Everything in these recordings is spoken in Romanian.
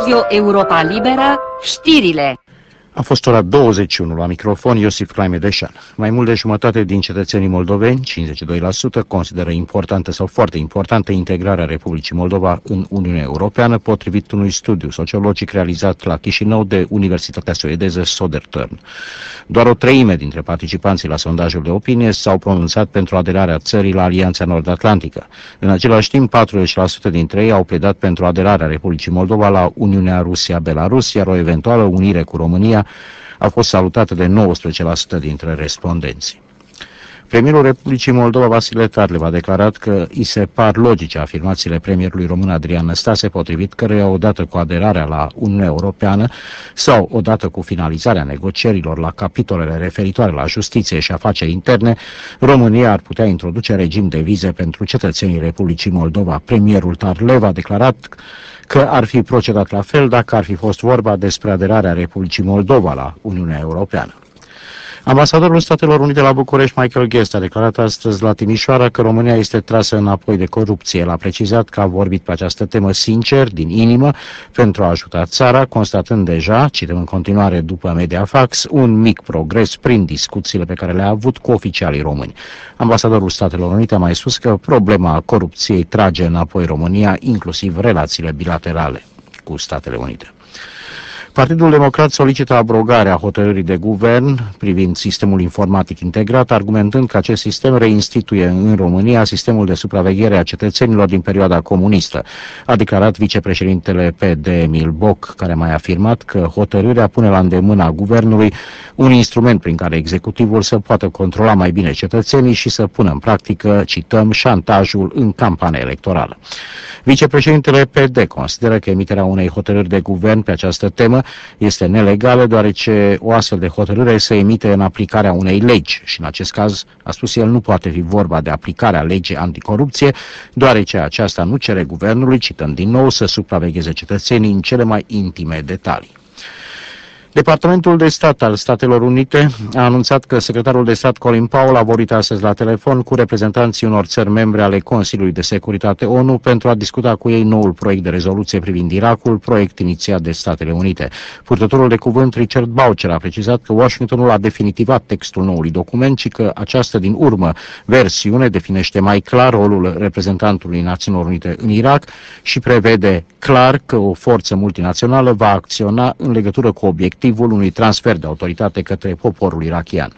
Radio Europa Liberă, știrile. A fost ora 21 la microfon, Iosif Claimedeșan. Mai mult de jumătate din cetățenii moldoveni, 52%, consideră importantă sau foarte importantă integrarea Republicii Moldova în Uniunea Europeană, potrivit unui studiu sociologic realizat la Chișinău de Universitatea suedeză Södertörn. Doar o treime dintre participanții la sondajul de opinie s-au pronunțat pentru aderarea țării la Alianța Nord-Atlantică. În același timp, 40% dintre ei au pledat pentru aderarea Republicii Moldova la Uniunea Rusia-Belarus, iar o eventuală unire cu România a fost salutată de 19% dintre respondenți. Premierul Republicii Moldova, Vasile Târleu, a declarat că îi se par logice afirmațiile premierului român Adrian Năstase, potrivit căreia odată cu aderarea la Uniunea Europeană sau odată cu finalizarea negocierilor la capitolele referitoare la justiție și afaceri interne, România ar putea introduce regim de vize pentru cetățenii Republicii Moldova. Premierul Târleu a declarat că ar fi procedat la fel dacă ar fi fost vorba despre aderarea Republicii Moldova la Uniunea Europeană. Ambasadorul Statelor Unite la București, Michael Guest, a declarat astăzi la Timișoara că România este trasă înapoi de corupție. El a precizat că a vorbit pe această temă sincer, din inimă, pentru a ajuta țara, constatând deja, cităm în continuare după Mediafax, un mic progres prin discuțiile pe care le-a avut cu oficialii români. Ambasadorul Statelor Unite a mai spus că problema corupției trage înapoi România, inclusiv relațiile bilaterale cu Statele Unite. Partidul Democrat solicită abrogarea hotărârii de guvern privind sistemul informatic integrat, argumentând că acest sistem reinstituie în România sistemul de supraveghere a cetățenilor din perioada comunistă. A declarat vicepreședintele PD Emil Boc, care a mai afirmat că hotărârea pune la îndemâna guvernului un instrument prin care executivul să poată controla mai bine cetățenii și să pună în practică, cităm, șantajul în campania electorală. Vicepreședintele PD consideră că emiterea unei hotărâri de guvern pe această temă este nelegală, deoarece o astfel de hotărâre se emite în aplicarea unei legi și în acest caz, a spus el, nu poate fi vorba de aplicarea legii anticorupție, deoarece aceasta nu cere guvernului, cităm din nou, să supravegheze cetățenii în cele mai intime detalii. Departamentul de Stat al Statelor Unite a anunțat că secretarul de stat Colin Powell a vorbit astăzi la telefon cu reprezentanții unor țări membre ale Consiliului de Securitate ONU pentru a discuta cu ei noul proiect de rezoluție privind Irakul, proiect inițiat de Statele Unite. Purtătorul de cuvânt Richard Boucher a precizat că Washingtonul a definitivat textul noului document și că această din urmă versiune definește mai clar rolul reprezentantului Națiunilor Unite în Irak și prevede clar că o forță multinațională va acționa în legătură cu obiectivul unui transfer de autoritate către poporul irakian.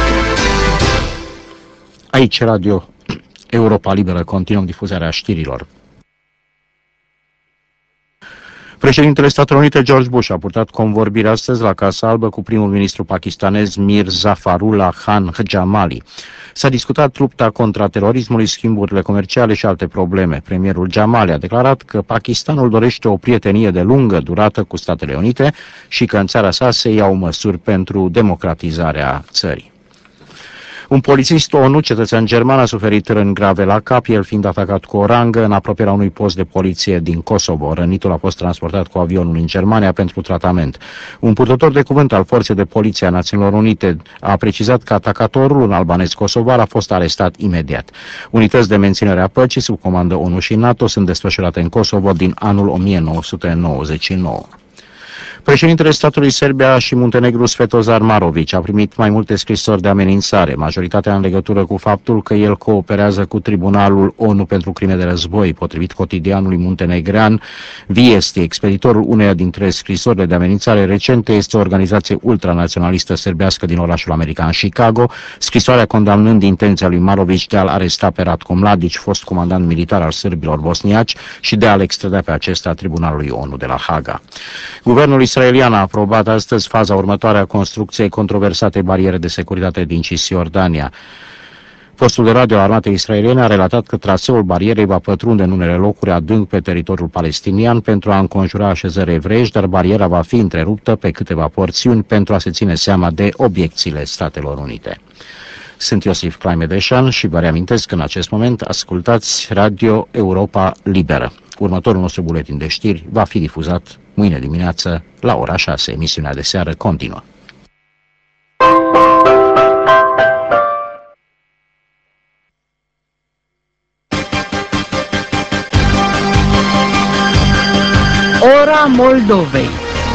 Aici Radio Europa Liberă, continuăm difuzarea știrilor. Președintele Statelor Unite George Bush a purtat convorbiri astăzi la Casa Albă cu primul ministru pakistanez Mir Zafarullah Khan Jamali. S-a discutat lupta contra terorismului, schimburile comerciale și alte probleme. Premierul Jamali a declarat că Pakistanul dorește o prietenie de lungă durată cu Statele Unite și că în țara sa se iau măsuri pentru democratizarea țării. Un polițist ONU, cetățean german, a suferit răni grave la cap, el fiind atacat cu o rangă în apropierea unui post de poliție din Kosovo. Rănitul a fost transportat cu avionul în Germania pentru tratament. Un purtător de cuvânt al Forței de Poliție a Națiunilor Unite a precizat că atacatorul, un albanez kosovar, a fost arestat imediat. Unități de menținere a păcii sub comandă ONU și NATO sunt desfășurate în Kosovo din anul 1999. Președintele statului Serbia și Muntenegru Svetozar Marović a primit mai multe scrisori de amenințare, majoritatea în legătură cu faptul că el cooperează cu Tribunalul ONU pentru crime de război, potrivit cotidianului muntenegrean Viesti. Expeditorul uneia dintre scrisorile de amenințare recente este o organizație ultranaționalistă serbească din orașul american Chicago, scrisoarea condamnând intenția lui Marović de a-l aresta pe Ratko Mladić, fost comandant militar al sârbilor bosniaci, și de a-l extrada pe acesta Tribunalului ONU de la Haga. Guvernul israelian a aprobat astăzi faza următoare a construcției controversatei bariere de securitate din Cisjordania. Postul de radio al armatei israeliene a relatat că traseul barierei va pătrunde în unele locuri adânc pe teritoriul palestinian pentru a înconjura așezări evreiești, dar bariera va fi întreruptă pe câteva porțiuni pentru a se ține seama de obiecțiile Statelor Unite. Sunt Iosif Claimedeșan și vă reamintesc că în acest moment ascultați Radio Europa Liberă. Următorul nostru buletin de știri va fi difuzat mâine dimineață la ora 6. Emisiunea de seară continuă. Ora Moldovei.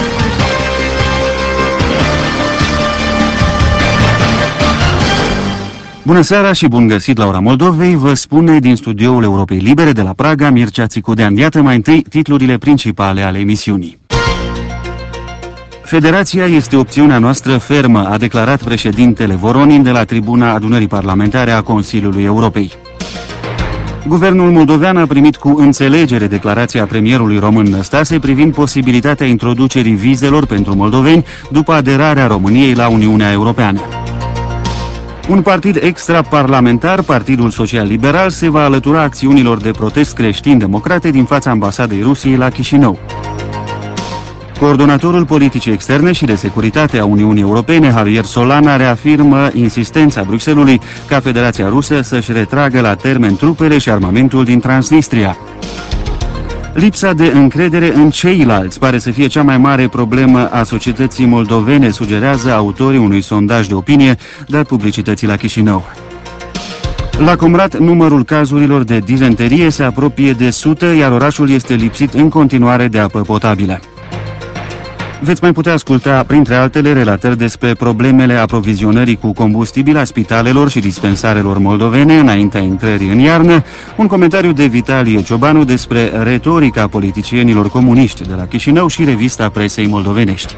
Bună seara și bun găsit la Ora Moldovei, vă spune din studioul Europei Libere de la Praga Mircea Țicudean. Iată mai întâi titlurile principale ale emisiunii. Federația este opțiunea noastră fermă, a declarat președintele Voronin de la tribuna adunării parlamentare a Consiliului Europei. Guvernul moldovean a primit cu înțelegere declarația premierului român Năstase privind posibilitatea introducerii vizelor pentru moldoveni după aderarea României la Uniunea Europeană. Un partid extraparlamentar, Partidul Social Liberal, se va alătura acțiunilor de protest creștin-democrate din fața ambasadei Rusiei la Chișinău. Coordonatorul politicii externe și de securitate a Uniunii Europene, Javier Solana, reafirmă insistența Bruxellesului ca Federația Rusă să-și retragă la termen trupele și armamentul din Transnistria. Lipsa de încredere în ceilalți pare să fie cea mai mare problemă a societății moldovene, sugerează autorii unui sondaj de opinie dat publicității la Chișinău. La Comrat, numărul cazurilor de dizenterie se apropie de 100, iar orașul este lipsit în continuare de apă potabilă. Veți mai putea asculta, printre altele, relatări despre problemele aprovizionării cu combustibil a spitalelor și dispensarelor moldovene înaintea intrării în iarnă, un comentariu de Vitalie Ciobanu despre retorica politicienilor comuniști de la Chișinău și revista presei moldovenești.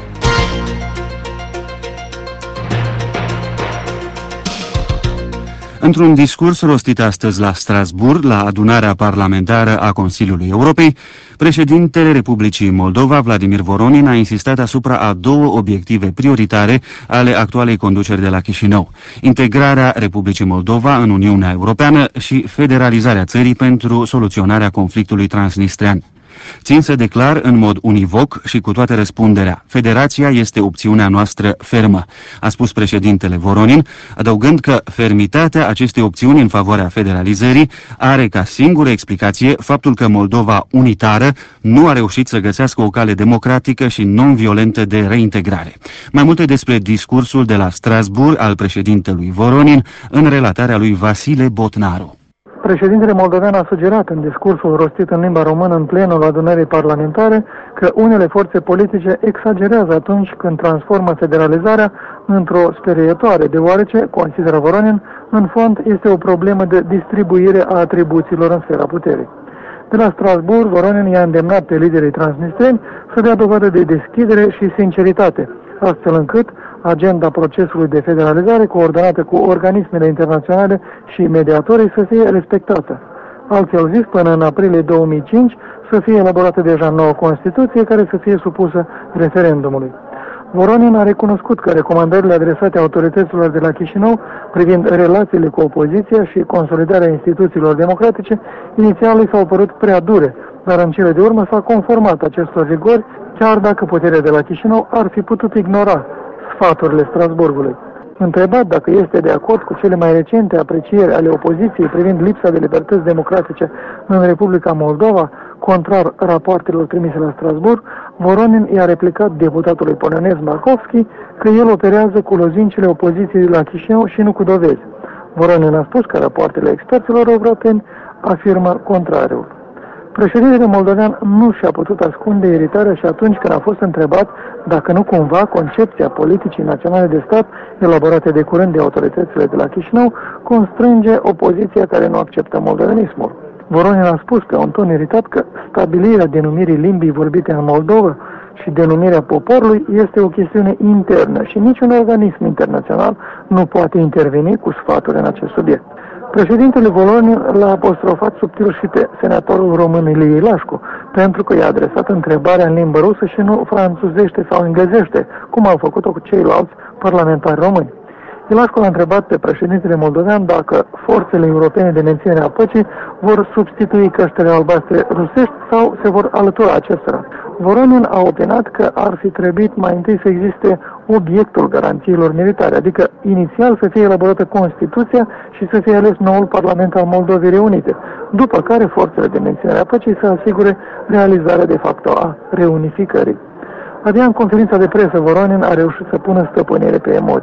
Într-un discurs rostit astăzi la Strasbourg, la adunarea parlamentară a Consiliului Europei, președintele Republicii Moldova, Vladimir Voronin, a insistat asupra a două obiective prioritare ale actualei conduceri de la Chișinău: integrarea Republicii Moldova în Uniunea Europeană și federalizarea țării pentru soluționarea conflictului transnistrean. Țin să declar în mod univoc și cu toată răspunderea: Federația este opțiunea noastră fermă, a spus președintele Voronin, adăugând că fermitatea acestei opțiuni în favoarea federalizării are ca singură explicație faptul că Moldova unitară nu a reușit să găsească o cale democratică și non-violentă de reintegrare. Mai multe despre discursul de la Strasbourg al președintelui Voronin în relatarea lui Vasile Botnaru. Președintele moldovean a sugerat în discursul rostit în limba română în plenul adunării parlamentare că unele forțe politice exagerează atunci când transformă federalizarea într-o sperietoare, deoarece, consideră Voronin, în fond este o problemă de distribuire a atribuțiilor în sfera puterii. De la Strasbourg, Voronin i-a îndemnat pe liderii transnistreni să dea dovadă de deschidere și sinceritate, astfel încât agenda procesului de federalizare, coordonată cu organismele internaționale și mediatorii, să fie respectată. Altfel zis, până în aprilie 2005, să fie elaborată deja nouă Constituție care să fie supusă referendumului. Voronin a recunoscut că recomandările adresate autorităților de la Chișinău privind relațiile cu opoziția și consolidarea instituțiilor democratice inițial i s-au părut prea dure, dar în cele de urmă s-a conformat acestor rigori, chiar dacă puterea de la Chișinău ar fi putut ignora sfaturile Strasburgului. Întrebat dacă este de acord cu cele mai recente aprecieri ale opoziției privind lipsa de libertăți democratice în Republica Moldova, contrar rapoartelor trimise la Strasbourg, Voronin i-a replicat deputatului polonez Markovski că el operează cu lozincile opoziției la Chișinău și nu cu dovezi. Voronin a spus că rapoartele experților europeni afirmă contrariul. Președintele moldovean nu și-a putut ascunde iritarea și atunci când a fost întrebat dacă nu cumva concepția politicii naționale de stat, elaborate de curând de autoritățile de la Chișinău, constrânge opoziția care nu acceptă moldovenismul. Voronin a spus pe un ton iritat că stabilirea denumirii limbii vorbite în Moldova și denumirea poporului este o chestiune internă și niciun organism internațional nu poate interveni cu sfaturi în acest subiect. Președintele Voronin l-a apostrofat subtil și pe senatorul român Ilie Ilașcu, pentru că i-a adresat întrebarea în limbă rusă și nu franțuzește sau englezește, cum au făcut-o cu ceilalți parlamentari români. Ilașcu l-a întrebat pe președintele moldovean dacă forțele europene de menținere a păcii vor substitui căștile albastre rusești sau se vor alătura acestora. Voronin a opinat că ar fi trebuit mai întâi să existe obiectul garanțiilor militare, adică inițial să fie elaborată Constituția și să fie ales noul Parlament al Moldovei Reunite, după care forțele de menținere a păcii să asigure realizarea de fapt a reunificării. Abia în conferința de presă, Voronin a reușit să pună stăpânire pe emoții.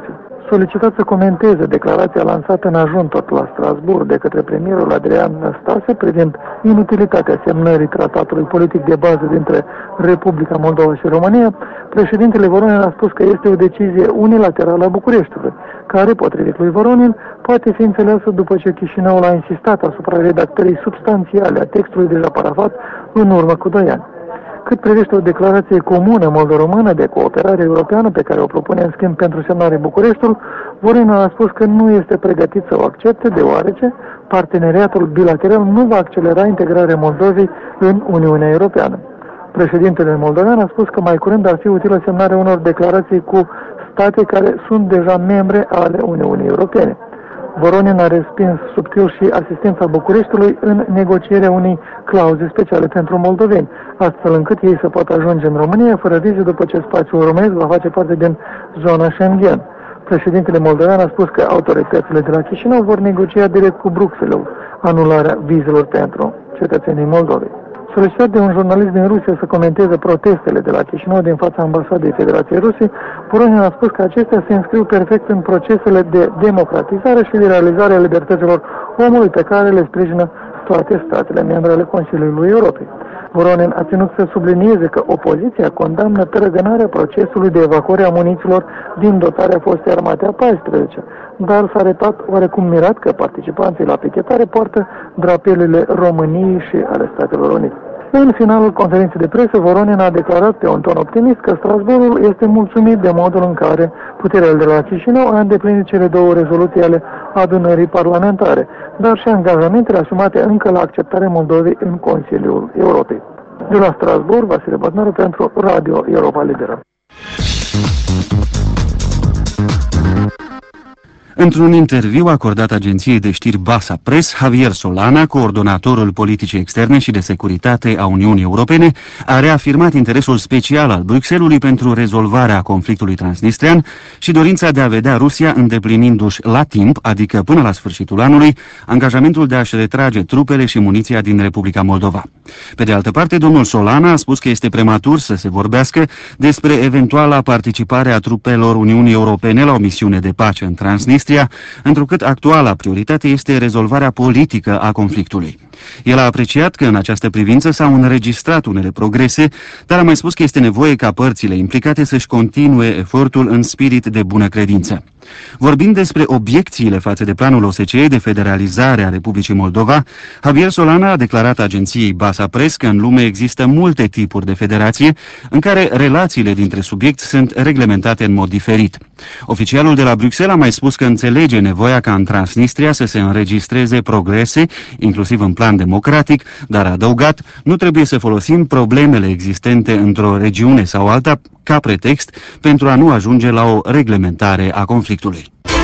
solicitat să comenteze declarația lansată în ajun tot la Strasbourg de către premierul Adrian Năstase privind inutilitatea semnării tratatului politic de bază dintre Republica Moldova și România, președintele Voronin a spus că este o decizie unilaterală a Bucureștiului, care, potrivit lui Voronin, poate fi înțeleasă după ce Chișinăul a insistat asupra redactării substanțiale a textului deja parafat în urmă cu 2 ani. Cât privește o declarație comună moldo-română de cooperare europeană pe care o propune în schimb pentru semnare Bucureștiul, Voronin a spus că nu este pregătit să o accepte, deoarece parteneriatul bilateral nu va accelera integrarea Moldovei în Uniunea Europeană. Președintele moldovean a spus că mai curând ar fi utilă semnarea unor declarații cu state care sunt deja membre ale Uniunii Europene. Voronin a respins subtil și asistența Bucureștiului în negocierea unei clauze speciale pentru moldoveni, astfel încât ei să poată ajunge în România fără vize după ce spațiul românesc va face parte din zona Schengen. Președintele moldovean a spus că autoritățile de la Chișinău vor negocia direct cu Bruxelles anularea vizelor pentru cetățenii Moldovei. Solicitat de un jurnalist din Rusia să comenteze protestele de la Chișinău din fața ambasadei Federației Rusiei, Voronin a spus că acestea se înscriu perfect în procesele de democratizare și de realizare a libertăților omului pe care le sprijină toate statele membre ale Consiliului Europei. Voronin a ținut să sublinieze că opoziția condamnă tărăgânarea procesului de evacuare a muniților din dotarea fostei armate a 14, dar s-a arătat oarecum mirat că participanții la pichetare poartă drapelele României și ale Statelor Unite. În finalul conferinței de presă, Voronin a declarat pe un ton optimist că Strasbourgul este mulțumit de modul în care puterea de la Chișinău a îndeplinit cele 2 rezoluții ale adunării parlamentare, dar și angajamentele asumate încă la acceptarea Moldovei în Consiliul Europei. De la Strasbourg, Vasile Botnaru pentru Radio Europa Liberă. Într-un interviu acordat agenției de știri Basa Press, Javier Solana, coordonatorul politicii externe și de securitate a Uniunii Europene, a reafirmat interesul special al Bruxellesului pentru rezolvarea conflictului transnistrian și dorința de a vedea Rusia îndeplinindu-și la timp, adică până la sfârșitul anului, angajamentul de a-și retrage trupele și muniția din Republica Moldova. Pe de altă parte, domnul Solana a spus că este prematur să se vorbească despre eventuala participare a trupelor Uniunii Europene la o misiune de pace în Transnistria, întrucât actuala prioritate este rezolvarea politică a conflictului. El a apreciat că în această privință s-au înregistrat unele progrese, dar a mai spus că este nevoie ca părțile implicate să-și continue efortul în spirit de bună credință. Vorbind despre obiecțiile față de planul OSCE de federalizare a Republicii Moldova, Javier Solana a declarat agenției Basa Press că în lume există multe tipuri de federație în care relațiile dintre subiecti sunt reglementate în mod diferit. Oficialul de la Bruxelles a mai spus că înțelege nevoia ca în Transnistria să se înregistreze progrese, inclusiv în plan democratic, dar a adăugat, nu trebuie să folosim problemele existente într-o regiune sau alta ca pretext pentru a nu ajunge la o reglementare a conflictului.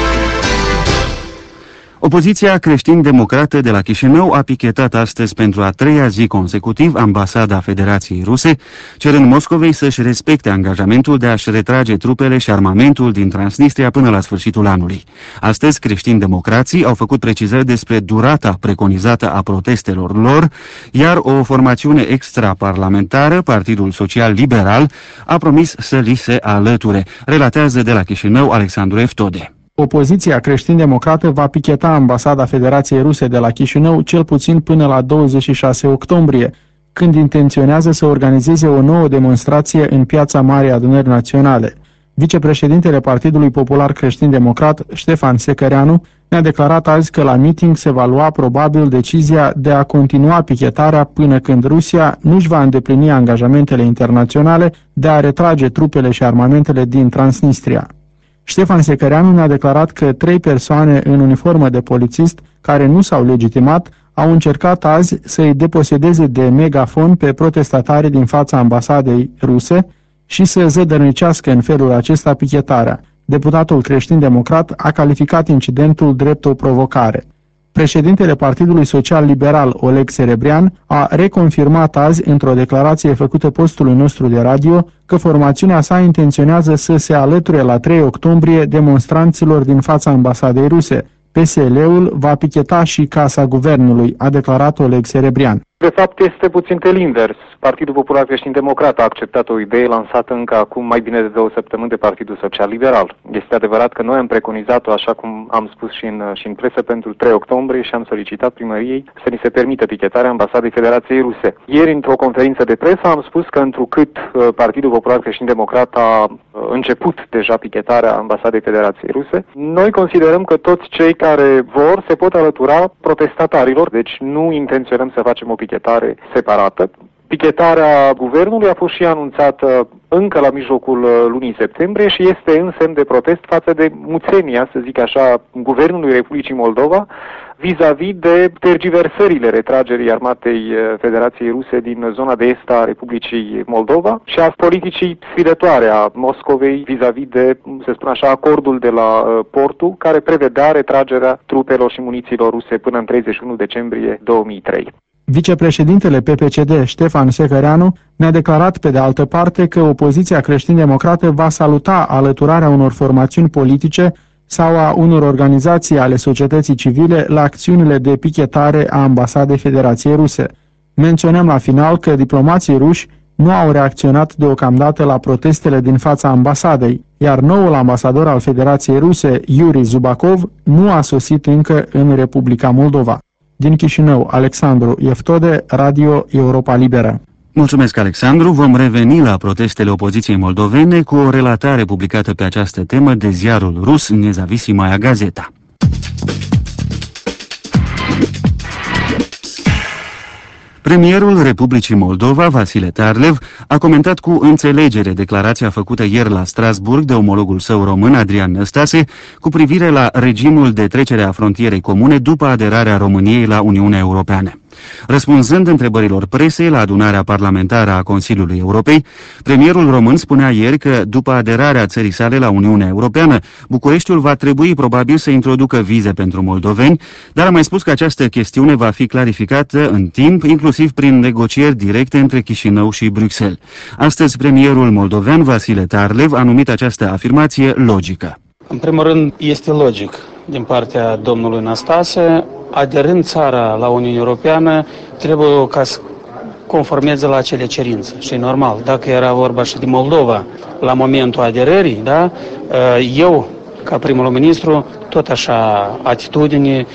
Opoziția creștin-democrată de la Chișinău a pichetat astăzi pentru a 3-a zi consecutiv ambasada Federației Ruse, cerând Moscovei să-și respecte angajamentul de a-și retrage trupele și armamentul din Transnistria până la sfârșitul anului. Astăzi, creștin-democrații au făcut precizări despre durata preconizată a protestelor lor, iar o formațiune extraparlamentară, Partidul Social Liberal, a promis să li se alăture, relatează de la Chișinău Alexandru Eftode. Opoziția creștin-democrată va picheta ambasada Federației Ruse de la Chișinău cel puțin până la 26 octombrie, când intenționează să organizeze o nouă demonstrație în Piața Marii Adunări Naționale. Vicepreședintele Partidului Popular Creștin-Democrat, Ștefan Secăreanu, ne-a declarat azi că la meeting se va lua probabil decizia de a continua pichetarea până când Rusia nu-și va îndeplini angajamentele internaționale de a retrage trupele și armamentele din Transnistria. Ștefan Secăreanu ne-a declarat că 3 persoane în uniformă de polițist, care nu s-au legitimat, au încercat azi să-i deposedeze de megafon pe protestatarii din fața ambasadei ruse și să zădărnicească în felul acesta pichetarea. Deputatul creștin-democrat a calificat incidentul drept o provocare. Președintele Partidului Social Liberal, Oleg Serebrian, a reconfirmat azi, într-o declarație făcută postului nostru de radio, că formațiunea sa intenționează să se alăture la 3 octombrie demonstranților din fața ambasadei ruse. PSL-ul va picheta și Casa Guvernului, a declarat Oleg Serebrian. De fapt, este puțin invers. Partidul Popular Creștin-Democrat a acceptat o idee lansată încă acum mai bine de 2 săptămâni de Partidul Social-Liberal. Este adevărat că noi am preconizat-o, așa cum am spus și în presă, pentru 3 octombrie și am solicitat primăriei să ni se permită pichetarea Ambasadei Federației Ruse. Ieri, într-o conferință de presă, am spus că întrucât Partidul Popular Creștin-Democrat a început deja pichetarea Ambasadei Federației Ruse, noi considerăm că toți cei care vor se pot alătura protestatarilor, deci nu intenționăm să facem o pichetare separată. Pichetarea guvernului a fost și anunțată încă la mijlocul lunii septembrie și este în semn de protest față de muțenia, să zic așa, Guvernului Republicii Moldova vis-a-vis de tergiversările retragerii armatei Federației Ruse din zona de est a Republicii Moldova și a politicii sfidătoare a Moscovei vis-a-vis de, să spun așa, acordul de la Portu, care prevedea retragerea trupelor și munițiilor ruse până în 31 decembrie 2003. Vicepreședintele PPCD, Ștefan Secăreanu, ne-a declarat pe de altă parte că opoziția creștin-democrată va saluta alăturarea unor formațiuni politice sau a unor organizații ale societății civile la acțiunile de pichetare a Ambasadei Federației Ruse. Menționăm la final că diplomații ruși nu au reacționat deocamdată la protestele din fața ambasadei, iar noul ambasador al Federației Ruse, Yuri Zubakov, nu a sosit încă în Republica Moldova. Din Chișinău, Alexandru Eftode, Radio Europa Liberă. Mulțumesc, Alexandru. Vom reveni la protestele opoziției moldovene cu o relatare publicată pe această temă de ziarul rus Nezavisimaya Gazeta. Premierul Republicii Moldova, Vasile Tarlev, a comentat cu înțelegere declarația făcută ieri la Strasburg de omologul său român, Adrian Năstase, cu privire la regimul de trecere a frontierei comune după aderarea României la Uniunea Europeană. Răspunzând întrebărilor presei la adunarea parlamentară a Consiliului Europei, premierul român spunea ieri că, după aderarea țării sale la Uniunea Europeană, Bucureștiul va trebui probabil să introducă vize pentru moldoveni, dar a mai spus că această chestiune va fi clarificată în timp, inclusiv prin negocieri directe între Chișinău și Bruxelles. Astăzi, premierul moldovean Vasile Tarlev a numit această afirmație logică. În primul rând, este logic din partea domnului Năstase, aderând țara la Uniunea Europeană, trebuie ca să conformeze la acele cerințe. Și e normal, dacă era vorba și de Moldova la momentul aderării, da, eu, ca primul ministru, tot așa atitudine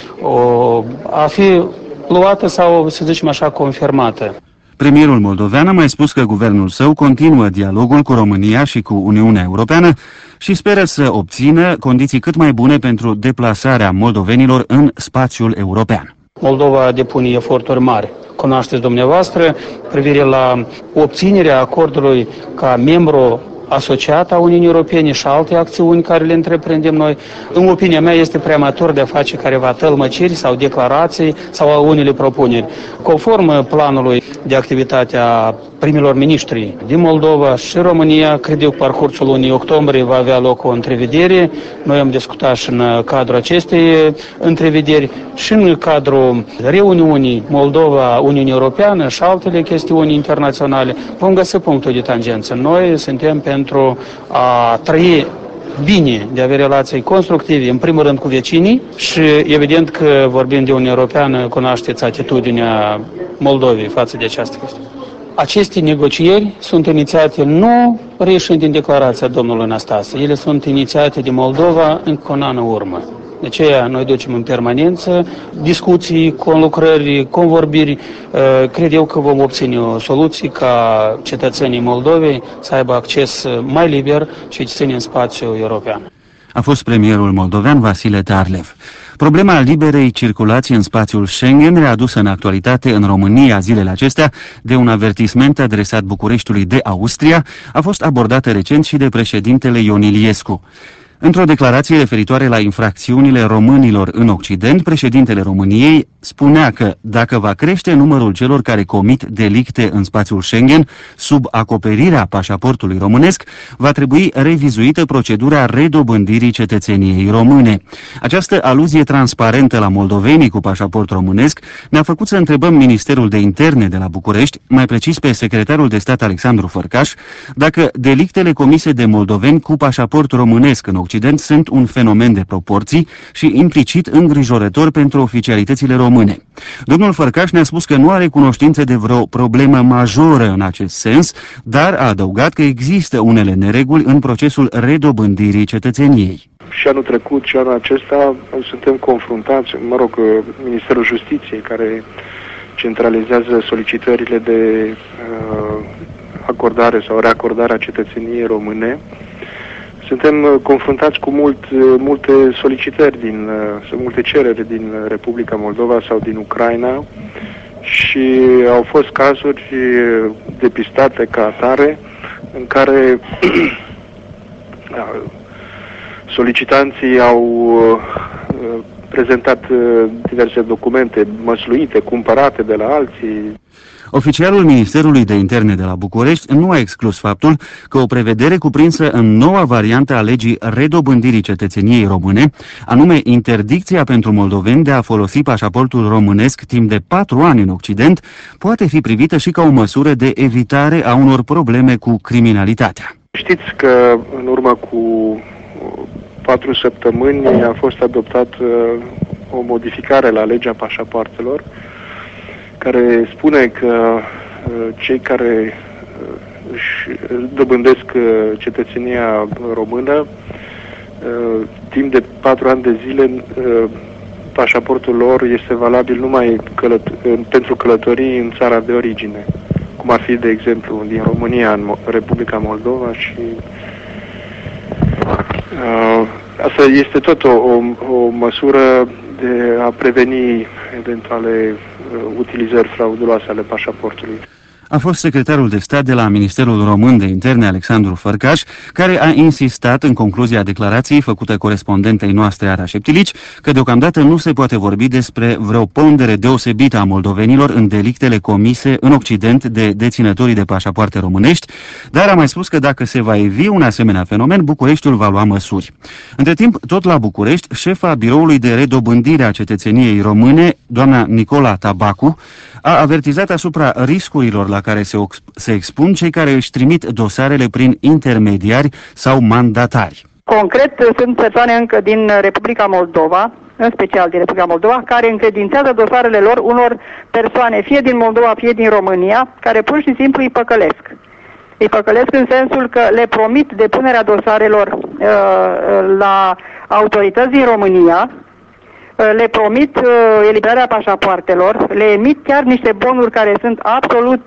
a fi luată sau, să zicem așa, confirmată. Premierul moldovean a mai spus că guvernul său continuă dialogul cu România și cu Uniunea Europeană și speră să obțină condiții cât mai bune pentru deplasarea moldovenilor în spațiul european. Moldova depune eforturi mari. Cunoașteți dumneavoastră privire la obținerea acordului ca membru asociat a Uniunii Europene și alte acțiuni care le întreprindem noi. În opinia mea este prematur de a face careva tălmăciri sau declarații sau unele propuneri. Conform planului de activitate a primilor miniștri din Moldova și România, cred eu că parcursul lunii octombrie va avea loc o întrevedere. Noi am discutat și în cadrul acestei întrevederi și în cadrul reuniunii Moldova-Uniunea Europeană și altele chestiuni internaționale. Vom găsi punctul de tangență. Noi suntem pentru a trăi bine, de a avea relații constructive, în primul rând cu vecinii și evident că vorbim de Uniunea Europeană, cunoașteți atitudinea Moldovei față de această chestiune. Aceste negocieri sunt inițiate nu reieșind din declarația domnului Năstase, ele sunt inițiate de Moldova încă un an în urmă. De aceea noi ducem în permanență discuții, conlucrări, convorbiri. Cred eu că vom obține o soluție ca cetățenii Moldovei să aibă acces mai liber și să țină în spațiul european. A fost premierul moldovean Vasile Tarlev. Problema liberei circulații în spațiul Schengen, readusă în actualitate în România zilele acestea de un avertisment adresat Bucureștiului de Austria, a fost abordată recent și de președintele Ion Iliescu. Într-o declarație referitoare la infracțiunile românilor în Occident, președintele României spunea că dacă va crește numărul celor care comit delicte în spațiul Schengen sub acoperirea pașaportului românesc, va trebui revizuită procedura redobândirii cetățeniei române. Această aluzie transparentă la moldovenii cu pașaport românesc ne-a făcut să întrebăm Ministerul de Interne de la București, mai precis pe secretarul de stat Alexandru Fărcaș, dacă delictele comise de moldoveni cu pașaport românesc în Occident Occident sunt un fenomen de proporții și implicit îngrijorător pentru oficialitățile române. Domnul Fărcaș ne-a spus că nu are cunoștință de vreo problemă majoră în acest sens, dar a adăugat că există unele nereguli în procesul redobândirii cetățeniei. Și anul trecut și anul acesta suntem confruntați, Ministerul Justiției, care centralizează solicitările de acordare sau reacordare a cetățeniei române. Suntem confruntați cu multe solicitări, multe cereri din Republica Moldova sau din Ucraina și au fost cazuri depistate ca atare în care solicitanții au prezentat diverse documente măsluite, cumpărate de la alții. Oficialul Ministerului de Interne de la București nu a exclus faptul că o prevedere cuprinsă în noua variantă a legii redobândirii cetățeniei române, anume interdicția pentru moldoveni de a folosi pașaportul românesc timp de 4 ani în Occident, poate fi privită și ca o măsură de evitare a unor probleme cu criminalitatea. Știți că în urmă cu 4 săptămâni a fost adoptat o modificare la legea pașapoartelor care spune că cei care își dobândesc cetățenia română timp de 4 ani de zile pașaportul lor este valabil numai pentru călătorii în țara de origine, cum ar fi, de exemplu, din România în Republica Moldova și asta este tot o măsură de a preveni eventuale utilizări frauduloase ale pașaportului. A fost secretarul de stat de la Ministerul Român de Interne, Alexandru Fărcaș, care a insistat în concluzia declarației făcută corespondentei noastre, Ara Șeptilici, că deocamdată nu se poate vorbi despre vreo pondere deosebită a moldovenilor în delictele comise în Occident de deținătorii de pașapoarte românești, dar a mai spus că dacă se va ivi un asemenea fenomen, Bucureștiul va lua măsuri. Între timp, tot la București, șefa Biroului de Redobândire a Cetățeniei Române, doamna Nicola Tabacu, a avertizat asupra riscurilor la care se expun cei care își trimit dosarele prin intermediari sau mandatari. Concret, sunt persoane încă din Republica Moldova, în special din Republica Moldova, care încredințează dosarele lor unor persoane, fie din Moldova, fie din România, care pur și simplu îi păcălesc. Îi păcălesc în sensul că le promit depunerea dosarelor la autorități din România, le promit eliberarea pașapoartelor, le emit chiar niște bonuri care sunt absolut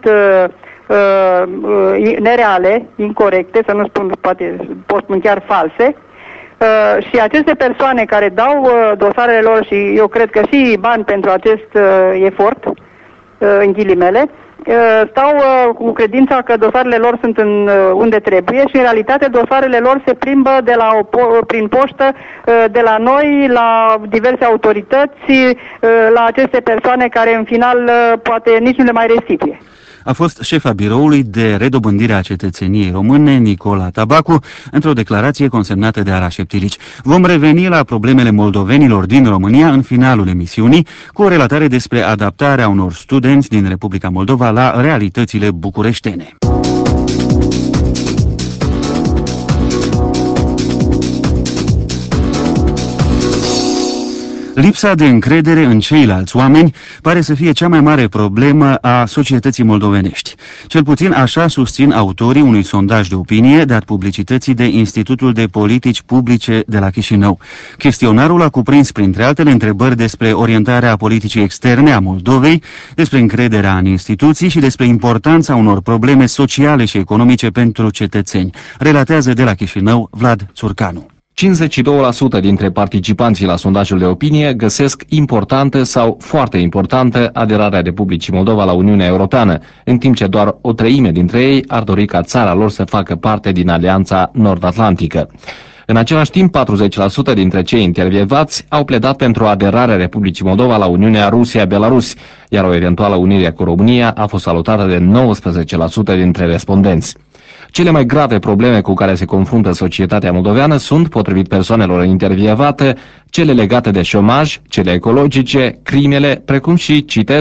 nereale, incorecte, să nu spun, pot spun chiar false, și aceste persoane care dau dosarele lor și eu cred că și bani pentru acest efort, în ghilimele, stau cu credința că dosarele lor sunt unde trebuie și în realitate dosarele lor se plimbă prin poștă de la noi la diverse autorități, la aceste persoane care în final poate nici nu le mai restituie. A fost șefa Biroului de Redobândire a Cetățeniei Române, Nicola Tabacu, într-o declarație consemnată de Ara Șeptilici. Vom reveni la problemele moldovenilor din România în finalul emisiunii, cu o relatare despre adaptarea unor studenți din Republica Moldova la realitățile bucureștene. Lipsa de încredere în ceilalți oameni pare să fie cea mai mare problemă a societății moldovenești. Cel puțin așa susțin autorii unui sondaj de opinie dat publicității de Institutul de Politici Publice de la Chișinău. Chestionarul a cuprins, printre altele, întrebări despre orientarea politicii externe a Moldovei, despre încrederea în instituții și despre importanța unor probleme sociale și economice pentru cetățeni. Relatează de la Chișinău Vlad Țurcanu. 52% dintre participanții la sondajul de opinie găsesc importantă sau foarte importantă aderarea Republicii Moldova la Uniunea Europeană, în timp ce doar o treime dintre ei ar dori ca țara lor să facă parte din Alianța Nord-Atlantică. În același timp, 40% dintre cei intervievați au pledat pentru aderarea Republicii Moldova la Uniunea Rusia-Belarus, iar o eventuală unire cu România a fost salutată de 19% dintre respondenți. Cele mai grave probleme cu care se confruntă societatea moldoveană sunt, potrivit persoanelor intervievate, cele legate de șomaj, cele ecologice, crimele, precum și, citez,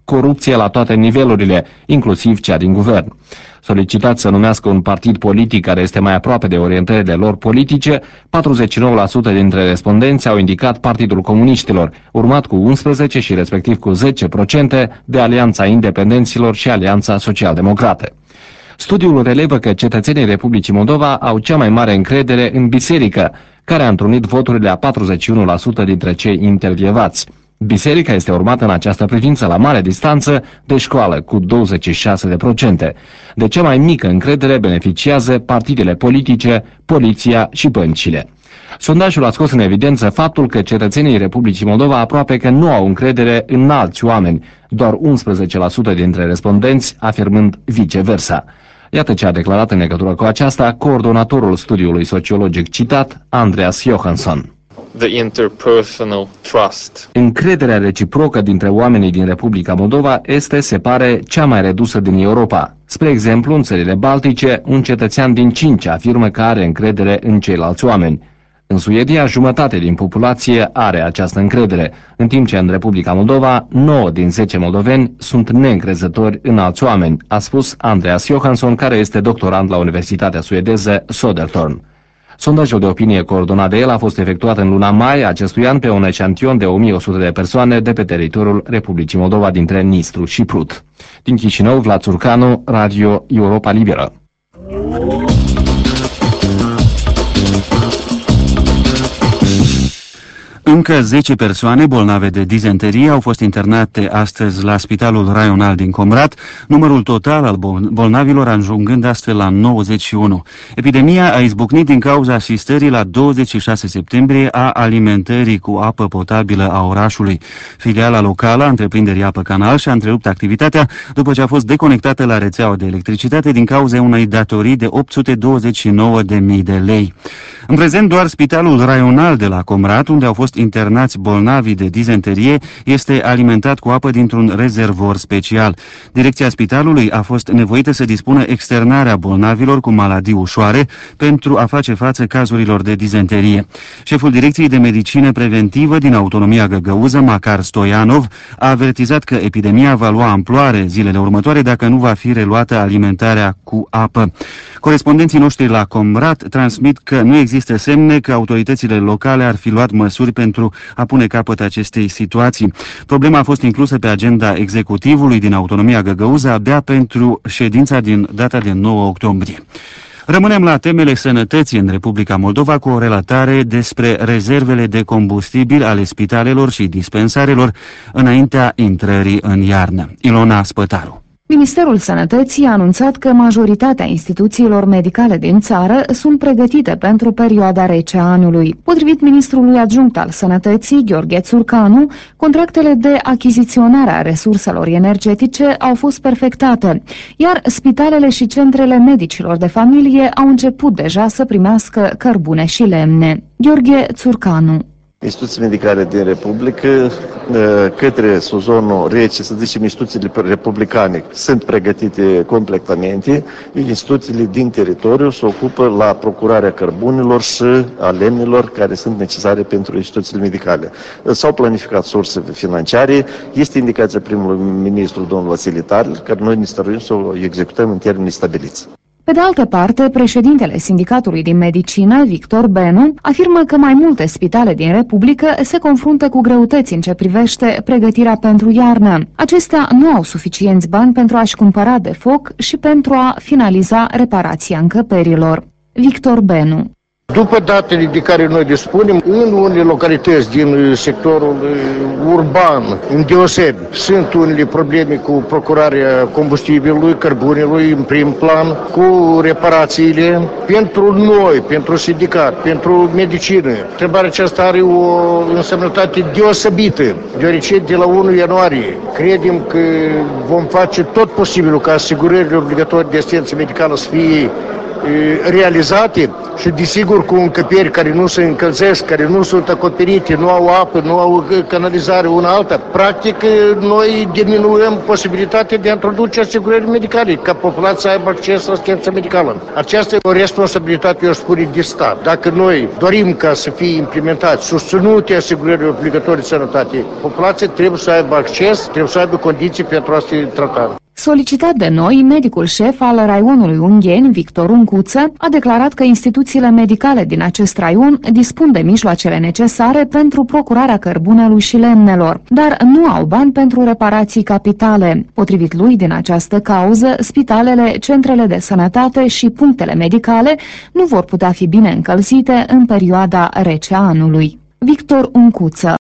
corupție la toate nivelurile, inclusiv cea din guvern. Solicitat să numească un partid politic care este mai aproape de orientările lor politice, 49% dintre respondenți au indicat Partidul Comuniștilor, urmat cu 11% și respectiv cu 10% de Alianța Independenților și Alianța Social-Democrată. Studiul relevă că cetățenii Republicii Moldova au cea mai mare încredere în biserică, care a întrunit voturile a 41% dintre cei intervievați. Biserica este urmată în această privință la mare distanță de școală, cu 26%. De cea mai mică încredere beneficiază partidele politice, poliția și băncile. Sondajul a scos în evidență faptul că cetățenii Republicii Moldova aproape că nu au încredere în alți oameni, doar 11% dintre respondenți afirmând viceversa. Iată ce a declarat în legătură cu aceasta coordonatorul studiului sociologic citat, Andreas Johansson. The interpersonal trust. Încrederea reciprocă dintre oamenii din Republica Moldova este, se pare, cea mai redusă din Europa. Spre exemplu, în țările Baltice, un cetățean din 5 afirmă că are încredere în ceilalți oameni. În Suedia, jumătate din populație are această încredere, în timp ce în Republica Moldova, 9 din 10 moldoveni sunt neîncrezători în alți oameni, a spus Andreas Johansson, care este doctorand la Universitatea suedeză Södertörn. Sondajul de opinie coordonat de el a fost efectuat în luna mai acestui an pe un eșantion de 1100 de persoane de pe teritoriul Republicii Moldova dintre Nistru și Prut. Din Chișinău, Vlad Țurcanu, Radio Europa Liberă. Încă 10 persoane bolnave de dizenterie au fost internate astăzi la Spitalul Raional din Comrat, numărul total al bolnavilor ajungând astfel la 91. Epidemia a izbucnit din cauza asistării la 26 septembrie a alimentării cu apă potabilă a orașului. Filiala locală a întreprinderii Apă Canal și-a întrerupt activitatea după ce a fost deconectată la rețeaua de electricitate din cauza unei datorii de 829.000 de lei. În prezent, doar Spitalul Raional de la Comrat, unde au fost internați bolnavi de dizenterie, este alimentat cu apă dintr-un rezervor special. Direcția spitalului a fost nevoită să dispună externarea bolnavilor cu maladii ușoare pentru a face față cazurilor de dizenterie. Șeful Direcției de Medicină Preventivă din Autonomia Găgăuză, Macar Stoianov, a avertizat că epidemia va lua amploare zilele următoare dacă nu va fi reluată alimentarea cu apă. Corespondenții noștri la Comrat transmit că nu există semne că autoritățile locale ar fi luat măsuri pentru a pune capăt acestei situații. Problema a fost inclusă pe agenda executivului din Autonomia Găgăuză abia pentru ședința din data de 9 octombrie. Rămânem la temele sănătății în Republica Moldova cu o relatare despre rezervele de combustibil ale spitalelor și dispensarelor înaintea intrării în iarnă. Ilona Spătaru. Ministerul Sănătății a anunțat că majoritatea instituțiilor medicale din țară sunt pregătite pentru perioada rece a anului. Potrivit ministrului adjunct al Sănătății, Gheorghe Țurcanu, contractele de achiziționare a resurselor energetice au fost perfectate, iar spitalele și centrele medicilor de familie au început deja să primească cărbune și lemne. Gheorghe Țurcanu. Instituții medicale din Republică către sezonul rece, să zicem, instituțiile republicane sunt pregătite completamente. Instituțiile din teritoriu se ocupă la procurarea cărbunelor și a lemnelor care sunt necesare pentru instituțiile medicale. S-au planificat surse financiare, este indicația primului ministru, domnul Vasile Tarl, care noi ne stăruim să o executăm în termeni stabiliți. Pe de altă parte, președintele Sindicatului din Medicină, Victor Benu, afirmă că mai multe spitale din Republică se confruntă cu greutăți în ce privește pregătirea pentru iarnă. Acestea nu au suficienți bani pentru a-și cumpăra de foc și pentru a finaliza reparația încăperilor. Victor Benu. După datele de care noi dispunem, în unele localități din sectorul urban, îndeosebi, sunt unele probleme cu procurarea combustibilului, cărbunelui în prim plan, cu reparațiile. Pentru noi, pentru sindicat, pentru medicină, întrebarea aceasta are o însemnătate deosebită, deoarece de la 1 ianuarie credem că vom face tot posibilul ca asigurările obligatorii de asistență medicală să fie realizate și desigur cu încăperi care nu se încălzesc, care nu sunt acoperite, nu au apă, nu au canalizare una alta. Practic, noi diminuăm posibilitatea de a introduce asigurări medicale, ca populația să aibă acces la asistență medicală. Aceasta e o responsabilitate, eu spun, de stat. Dacă noi dorim ca să fie implementate, susținute asigurări obligatorii de sănătate, populația trebuie să aibă acces, trebuie să aibă condiții pentru a se trata. Solicitat de noi, medicul șef al raionului Ungheni, Victor Uncuță, a declarat că instituțiile medicale din acest raion dispun de mijloacele necesare pentru procurarea cărbunelui și lemnelor, dar nu au bani pentru reparații capitale. Potrivit lui, din această cauză, spitalele, centrele de sănătate și punctele medicale nu vor putea fi bine încălzite în perioada rece a anului. Victor Uncuță.